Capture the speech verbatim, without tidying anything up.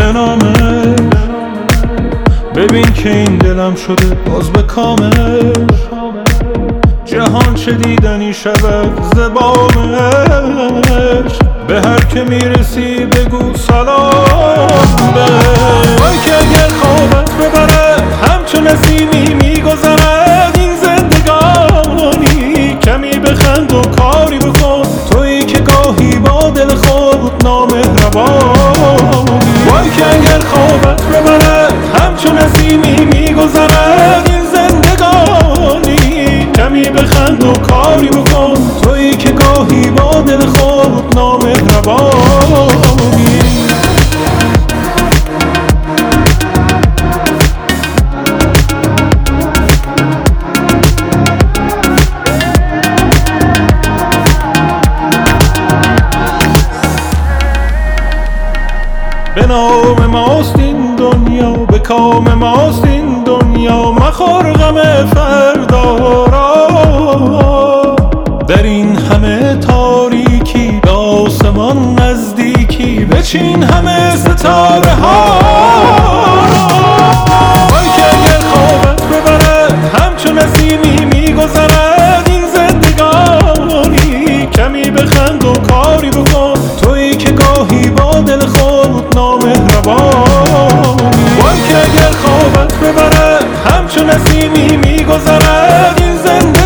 به نامش. ببین که این دلم شده باز به کامش. جهان چه دیدنی شود زبامش. به هر که میرسی بگو سلام بهش. وای که اگر خوابت ببره همچون نسیمی میگذرد این زندگانی. کمی بخند و کاری بکن تویی که گاهی با دل خود نامهربانی. وای که اگر خوابت ببره همچون نسیمی میگذرد این زندگانی. کمی بخند و کاری بکن تویی که گاهی با دل خود نامهربانی. به نام ماست این دنیا به کام ماست این دنیا. مخور غم فردا را. در این همه تاریکی به آسمان نزدیکی بچین همه ستاره ها. وای که اگر خوابت ببره همچون نسیمی میگذرد این زندگانی. کمی بخند و کاری بکن تویی که گاهی با دل خود نامهربانی. وای که اگر خوابت ببره همچون نسیمی میگذرد این زندگانی.